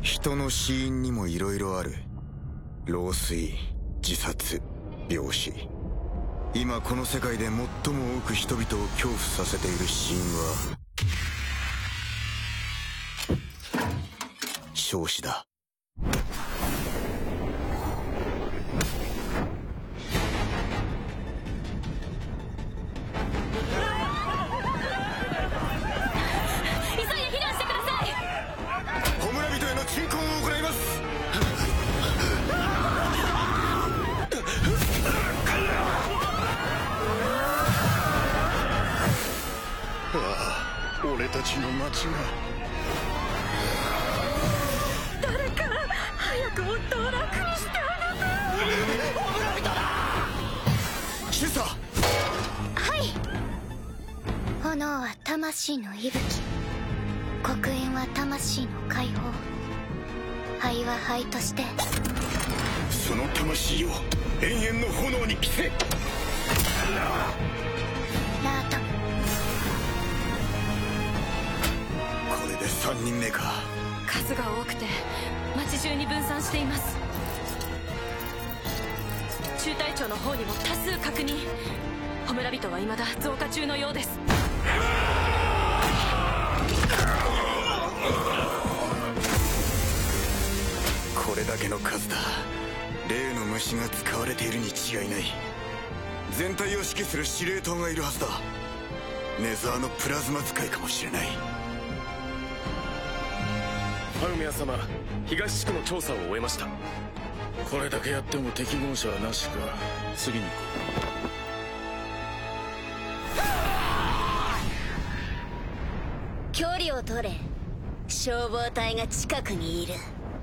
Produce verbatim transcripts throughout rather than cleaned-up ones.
人の死因にもいろいろある。老衰、自殺、病死。今この世界で最も多く人々を恐怖させている死因は焼死だ。 急いで避難してください。 焔人への鎮魂を行います。ああ、俺たちの町が。 誰か早く夫を楽にしてあげて。焔人だ。 シュサ。 はい。炎は魂の息吹、黒煙は魂の解放、灰は灰としてその魂を永遠の炎に着せ。 ラートム。 これでさんにんめか。 数が多くて町中に分散しています。中隊長の方にも多数確認。焔人は未だ増加中のようです。 これだけの数だ。例の虫が使われているに違いない。全体を指揮する司令塔がいるはずだ。ネザーのプラズマ使いかもしれない。 ハルメア様、東地区の調査を終えました。 これだけやっても適合者はなしか。次に行こう。距離を取れ。消防隊が近くにいる。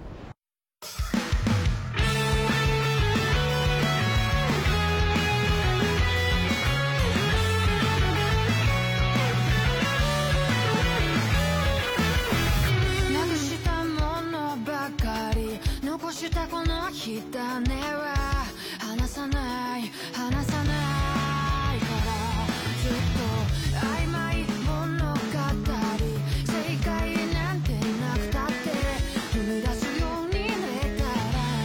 残したこの火種は離さない離さないから、ずっと曖昧物語、正解なんてなくたって踏み出すようになれたら、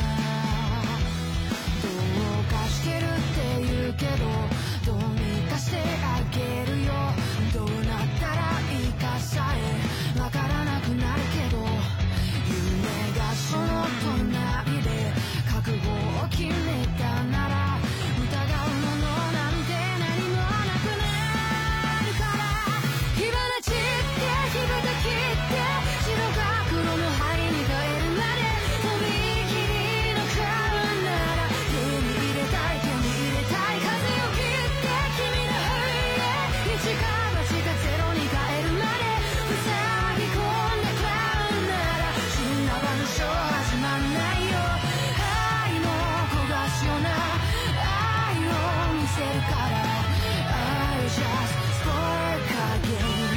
どうかしてるって言うけどどうにかしてあげるよ。どうなったらいいかさえわからなくなるけど、夢がその隣で覚悟を決めたなら疑うものなんて何もなくなるから、火花散って火蓋切って白か黒の灰に変えるまで、とびきりのカウンなら手に入れたい手に入れたい、風を切って君の冬へ一か八かゼロに変えるまで、塞ぎ込んだクラウンなら死んだ晩鐘始まんないよ。愛の焦がすような愛を見せるから、 I just spark again。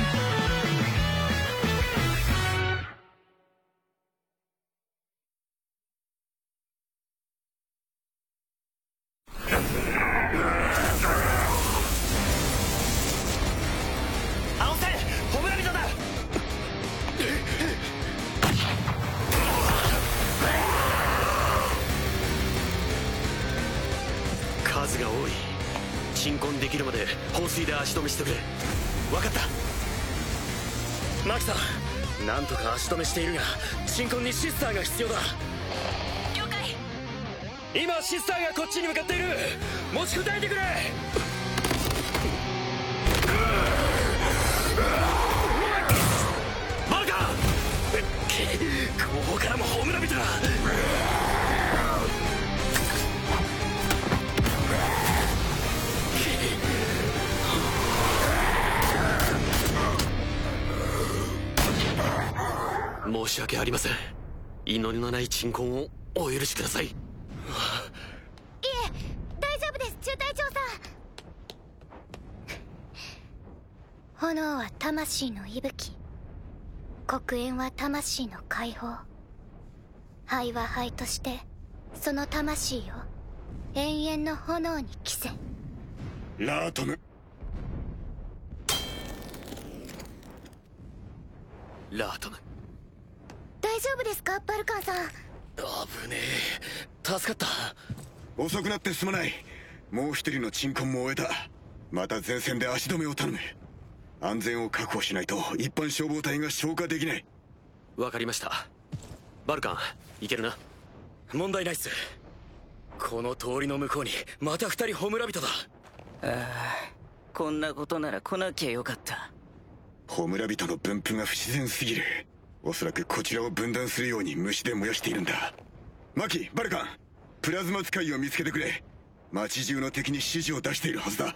倒せ焔人だ。数が多い。鎮魂できるまで放水で足止めしてくれ。分かった。マキさん、なんとか足止めしているが鎮魂にシスターが必要だ。 了解。 今シスターがこっちに向かっている。持ちこたえてくれ。バルカ後方からも焔人だ。申し訳ありません。祈りのない鎮魂をお許しください。いえ、 大丈夫です、中隊長さん。炎は魂の息吹、黒煙は魂の解放、灰は灰としてその魂を永遠の炎に着せ。 ラートム。 ラートム。 大丈夫ですかバルカンさん。 危ねえ、助かった。 遅くなってすまない。もう一人の鎮魂も終えた。また前線で足止めを頼む。安全を確保しないと一般消防隊が消火できない。 わかりました。バルカン、いけるな。問題ないっす。この通りの向こうにまた二人焔人だ。 ああ、こんなことなら来なきゃよかった。 焔人の分布が不自然すぎる。おそらくこちらを分断するように虫で燃やしているんだ。マキ、バルカン、プラズマ使いを見つけてくれ。街中の敵に指示を出しているはずだ。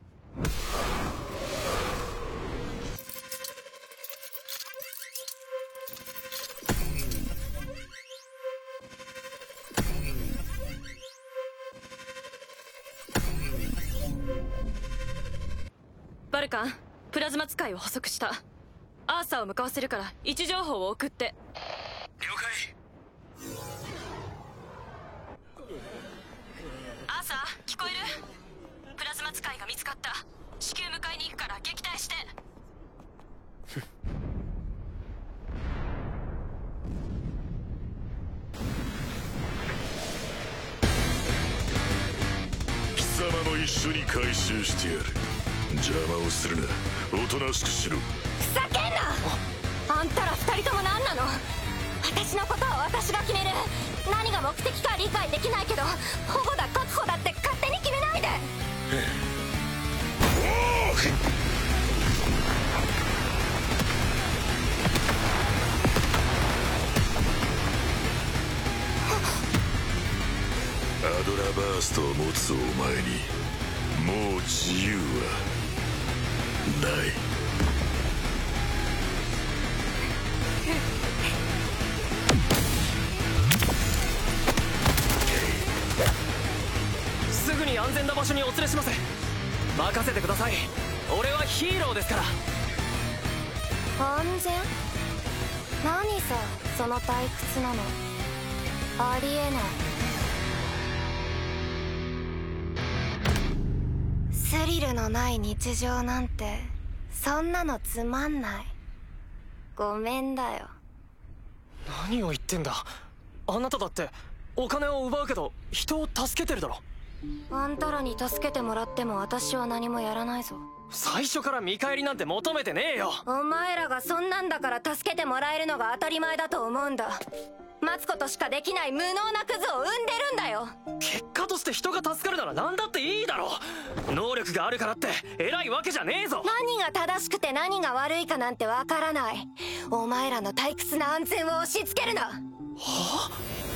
バルカン、プラズマ使いを捕捉した。アーサーを向かわせるから位置情報を送って。 了解。 アーサー、聞こえる？プラズマ使いが見つかった。至急迎えに行くから撃退して。 貴様も一緒に回収してやる。邪魔をするな。おとなしくしろ。 ふざけんな！あんたら二人とも何なの？私のことは私が決める。何が目的か理解できないけど、保護だ確保だって勝手に決めないで。 アドラバーストを持つお前にもう自由はない。 すぐに安全な場所にお連れします。任せてください。俺はヒーローですから。 安全？何さその退屈なの。ありえない。スリルのない日常なんてそんなのつまんない。ごめんだよ。 何を言ってんだ。あなただってお金を奪うけど人を助けてるだろ。 あんたらに助けてもらっても私は何もやらないぞ。 最初から見返りなんて求めてねえよ。 お前らがそんなんだから助けてもらえるのが当たり前だと思うんだ。待つことしかできない無能なクズを生んでるんだよ。 結果として人が助かるなら何だっていいだろう。能力があるからって偉いわけじゃねえぞ。 何が正しくて何が悪いかなんてわからない。お前らの退屈な安全を押し付けるな。はあ？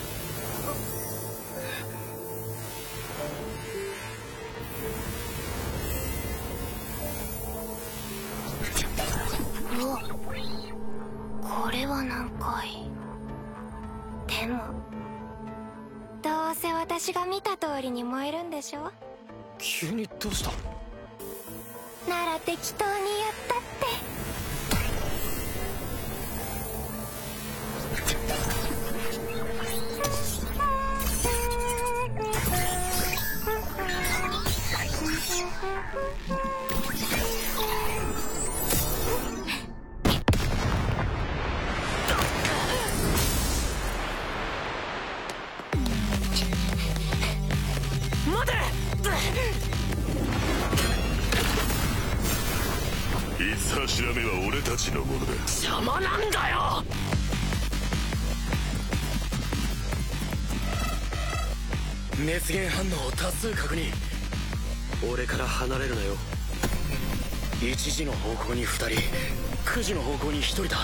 お、これは何回。でもどうせ私が見た通りに燃えるんでしょ。 急にどうした？ なら適当にやったって。 いつ柱目は俺たちのものだ。 邪魔なんだよ。熱源反応を多数確認。俺から離れるなよ。いちじの方向にふたり、くじの方向にひとりだ。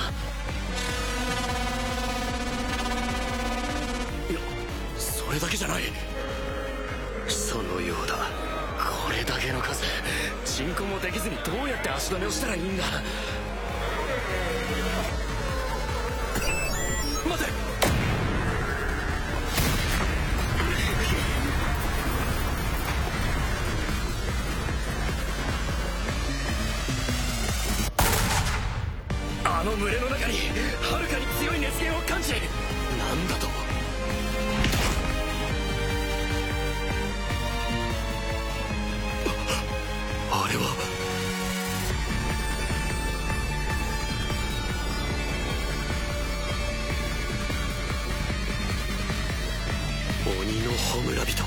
いや、それだけじゃない。そのようだ。これだけの数、鎮魂もできずにどうやって足止めをしたらいいんだ。待て。あの群れの中にはるかに強い熱源を感じ。なんだと。あれは。 村人。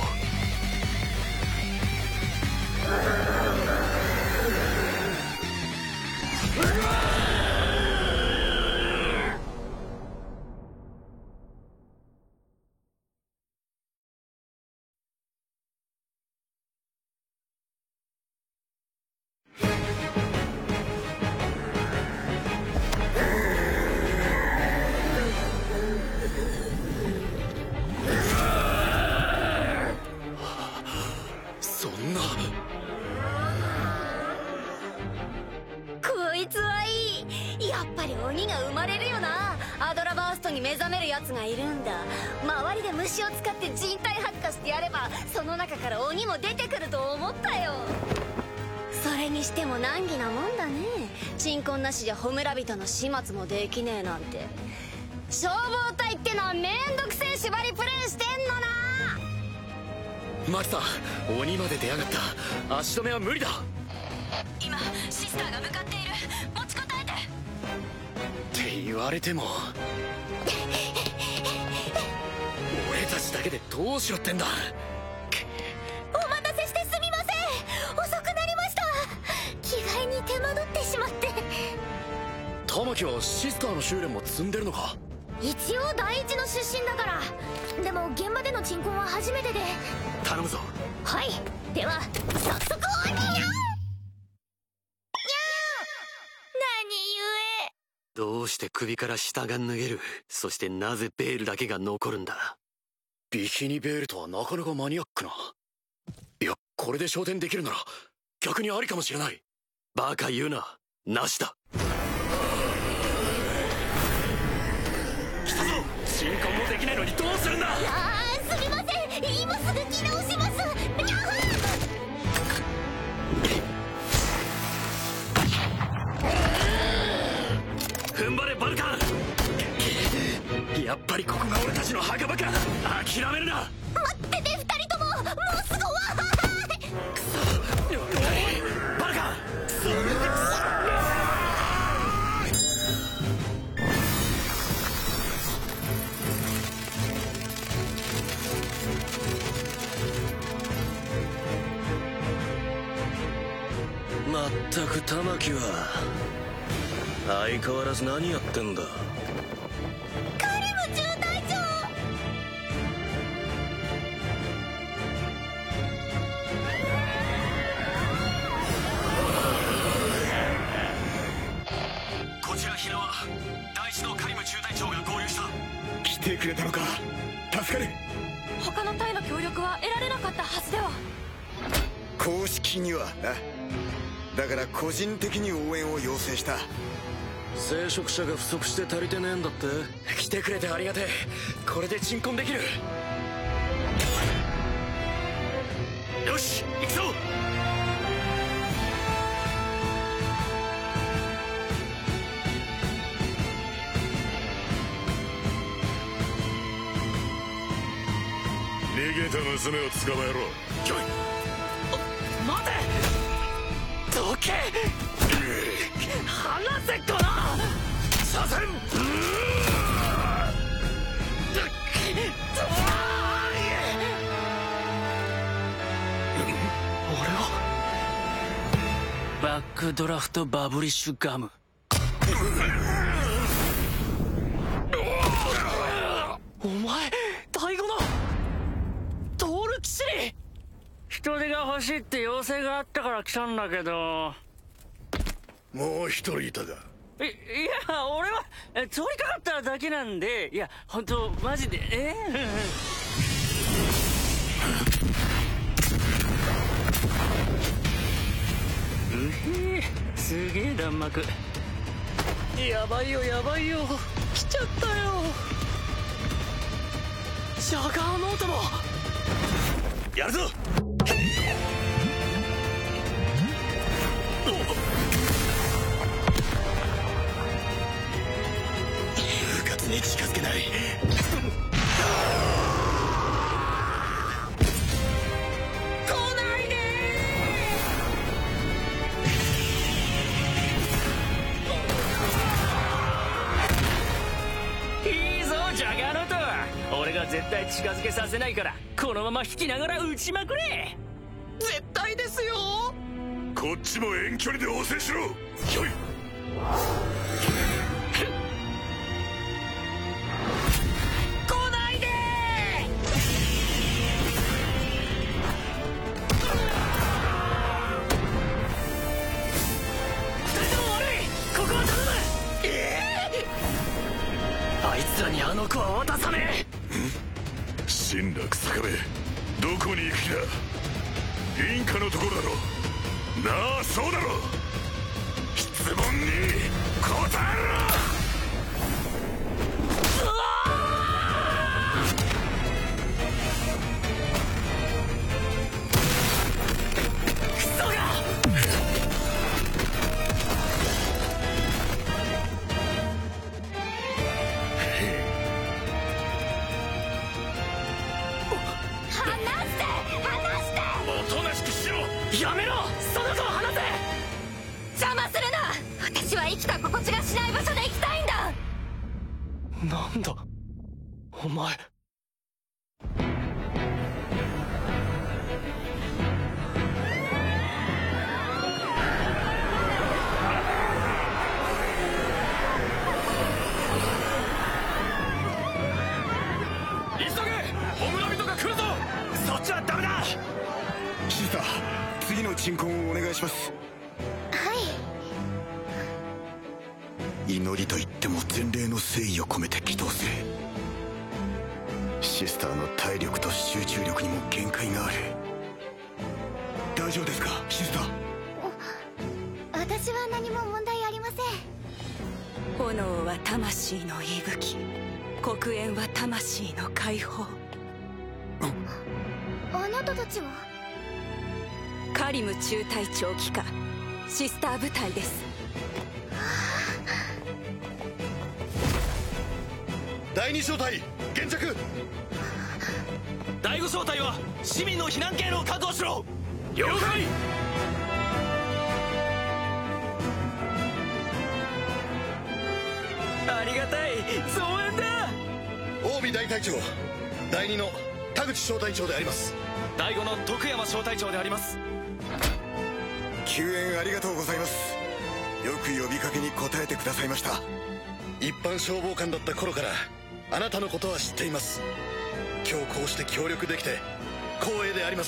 こいつはいい。やっぱり鬼が生まれるよな。アドラバーストに目覚めるやつがいるんだ。周りで虫を使って人体発火してやればその中から鬼も出てくると思ったよ。それにしても難儀なもんだね。鎮魂なしじゃホムラ人の始末もできねえなんて。消防隊ってのはめんどくせえ縛りプレイしてんのな。 マキさん、鬼まで出やがった。足止めは無理だ。 今シスターが向かっている。持ちこたえて。 って言われても俺たちだけでどうしろってんだ。 お待たせしてすみません。遅くなりました。着替えに手間取ってしまって。 玉木はシスターの修練も積んでるのか。 一応第一の出身だから。でも現場での鎮魂は初めてで。 頼むぞ。 はい、では早速鬼や。にゃー。何故。 どうして首から下が脱げる。そしてなぜベールだけが残るんだ。ビキニベールとはなかなかマニアックな。いや、これで昇天できるなら逆にありかもしれない。バカ言うな。なしだ。来たぞ。鎮魂もできないのにどうするんだ。 あー、すみません。今すぐ着直します。にゃー。 踏ん張れバルカン。やっぱりここが俺たちの墓場か。諦めるな。 待ってて、二人とも。もうすぐわー。 くそ。バルカン。まったく玉木は相変わらず何やってんだ。 カリム中隊長。 こちら平和。第一のカリム中隊長が合流した。 来てくれたのか。助かる。 他の隊の協力は得られなかったはずでは。 公式にはな。だから個人的に応援を要請した。 聖職者が不足して足りてねえんだって。来てくれてありがてえ。これで鎮魂できる。よし行くぞ。 逃げた娘を捕まえろ。 よい。あ、待て。どけ。離せっこな。左遷。俺はバックドラフトバブリッシュガム。お前第五のトール騎士。人手が欲しいって要請があったから来たんだけど。 もう一人いたか。 い、いや、俺は通りかかっただけなんで。いや、本当マジで。えー、すげえ弾幕。やばいよやばいよ。来ちゃったよ。ジャガーノートもやるぞ。うかつに近づけない。 来ないでー。いいぞジャガーノート。俺が絶対近づけさせないから、このまま引きながら撃ちまくれ。 絶対ですよ。 こっちも遠距離で応戦しろ。ひょい。 来ないでー。二人とも悪い。ここは頼む。えー、あいつらにあの子は渡さねえ。 神羅草壁、どこに行く気だ。インカのところだろ。なあ、そうだろ。質問に答えろ。 クソが。 おとなしくしろ。 やめろ。その子を離せ。 邪魔するな。私は生きた心地がしない場所で生きたいんだ。 なんだお前。 急げ。ホムラビトが来るぞ。そっちはダメだ。 シスター、次の鎮魂をお願いします。 はい。 祈りと言っても前例の誠意を込めて祈祷する。シスターの体力と集中力にも限界がある。大丈夫ですかシスター。 私は何も問題ありません。 炎は魂の息吹、黒煙は魂の解放。 あなたたちは？ カリム中隊長機下シスター部隊です。 第二小隊現着。第五小隊は市民の避難経路を確保しろ。了解。 ありがたい増援だ。 近江大隊長、第二の田口小隊長であります。第五の徳山小隊長であります。 救援ありがとうございます。よく呼びかけに応えてくださいました。 一般消防官だった頃からあなたのことは知っています。今日こうして協力できて光栄であります。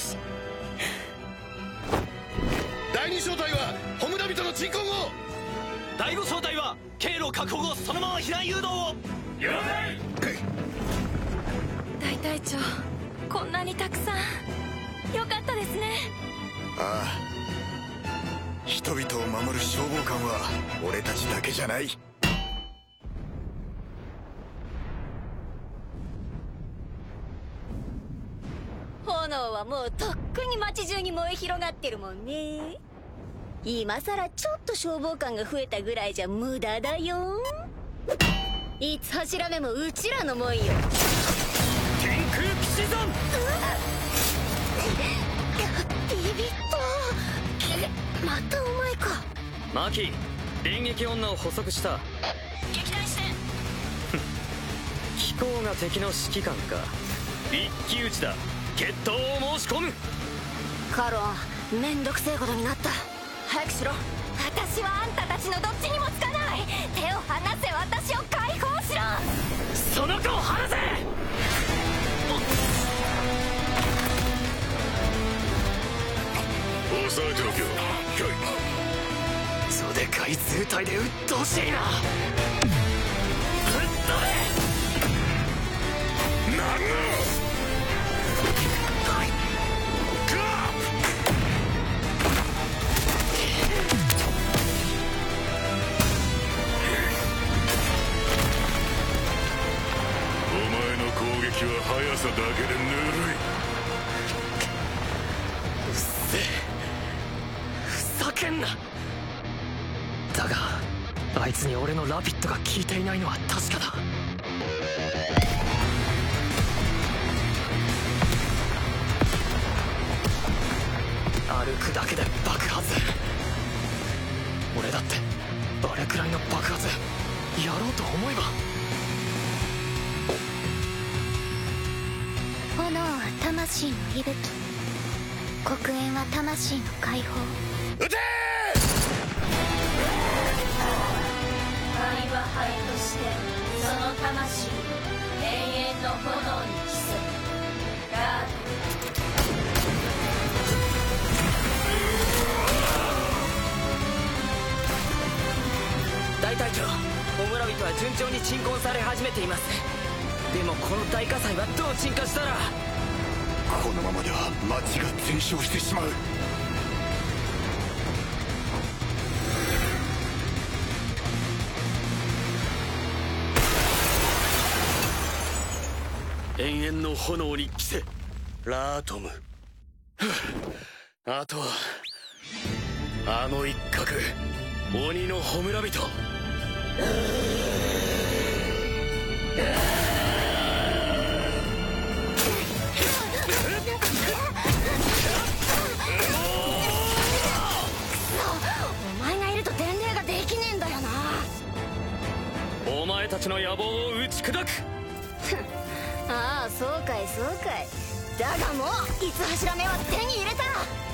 第二小隊はホムラビトの鎮魂を。第五小隊は経路確保後そのまま避難誘導を。了解。 大隊長、こんなにたくさん。よかったですね。 ああ、人々を守る消防官は俺たちだけじゃない。 炎はもうとっくに街中に燃え広がってるもんね。今さらちょっと消防官が増えたぐらいじゃ無駄だよ。いつ柱目もうちらのもんよ。 天空騎士団。 ビビった。またお前か。 マキ、電撃女を捕捉した。 撃退して。 機構が敵の指揮官か。一騎打ちだ。決闘を申し込む。 カロン、めんどくせえことになった。早くしろ。 私はあんたたちのどっちにもつかない。手を離せ。私を解放しろ。 その子を離せ。 抑えてろけよ。ひょい。 どでかい図体で鬱陶しいな。ぶっ飛べ。 なんのは速さだけでぬるい。 うっせえ、ふざけんな。だがあいつに俺のラピッドが効いていないのは確かだ。歩くだけで爆発。俺だってあれくらいの爆発やろうと思えば。 炎は魂の息吹、黒煙は魂の解放。 撃て灰は灰としてその魂を永遠の炎に着せラー大隊長、オムラビトは順調に鎮魂され始めています。でもこの大火災はどう鎮火したら。 このままでは町が全焼してしまう。 永遠の炎に着せラートム。あとはあの一角、鬼のホムラビト。 お前がいると伝令ができねえんだよな。 お前たちの野望を打ち砕く。 ああ、そうかいそうかい。だがもう五柱目は手に入れた。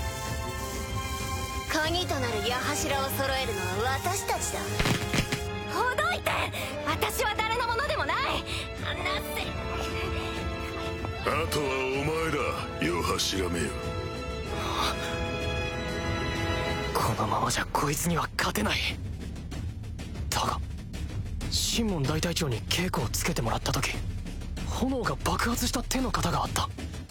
鍵となる矢柱を揃えるのは私たちだ。 ほどいて。私は誰のものでもない。離せ。 あとはお前だ、よ柱めよ。 このままじゃこいつには勝てない。だがシモン大隊長に稽古をつけてもらった時、炎が爆発した手の形があった。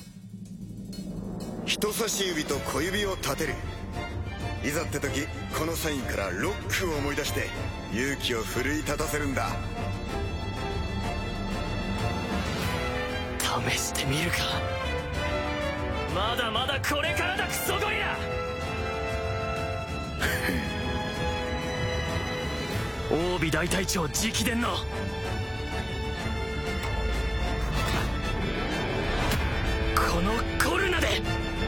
人差し指と小指を立てる。いざって時、このサインからロックを思い出して勇気を奮い立たせるんだ。 試してみるか。まだまだこれからだ、クソゴリラ。オービ大隊長直伝のこのコルナで。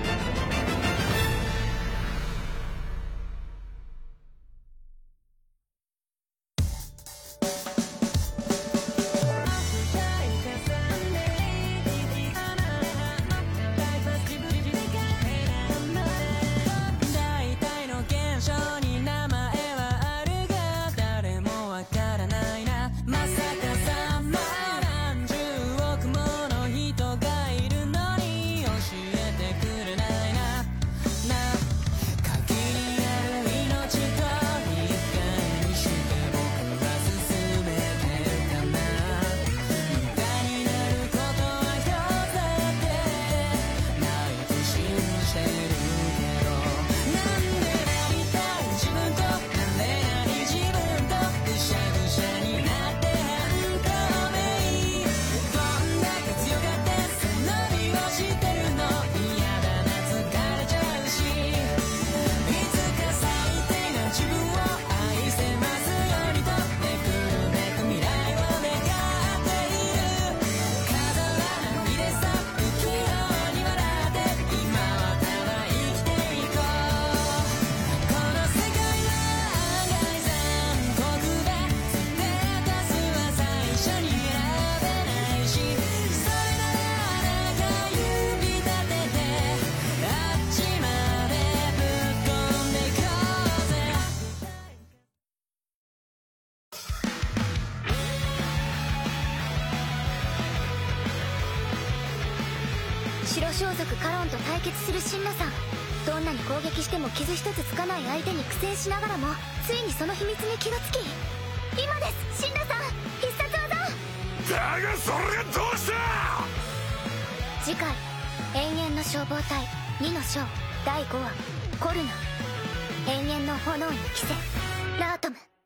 白装束カロンと対決するシンナさん。どんなに攻撃しても傷一つつかない相手に苦戦しながらも、ついにその秘密に気がつき、今ですシンナさん、必殺技。 だがそれがどうした。 次回永遠の消防隊にの章だいごわコルナ、永遠の炎に着せラートム。